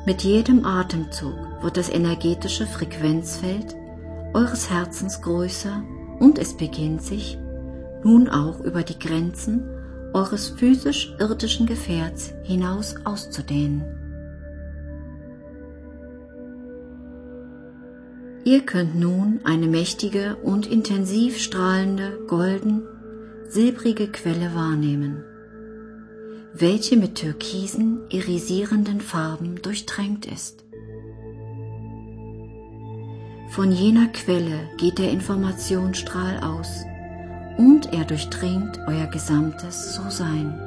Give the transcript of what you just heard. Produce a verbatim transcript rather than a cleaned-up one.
Mit jedem Atemzug wird das energetische Frequenzfeld eures Herzens größer und es beginnt sich nun auch über die Grenzen eures physisch-irdischen Gefährts hinaus auszudehnen. Ihr könnt nun eine mächtige und intensiv strahlende, golden-silbrige Quelle wahrnehmen, welche mit türkisen, irisierenden Farben durchtränkt ist. Von jener Quelle geht der Informationsstrahl aus und er durchdringt euer gesamtes So-Sein.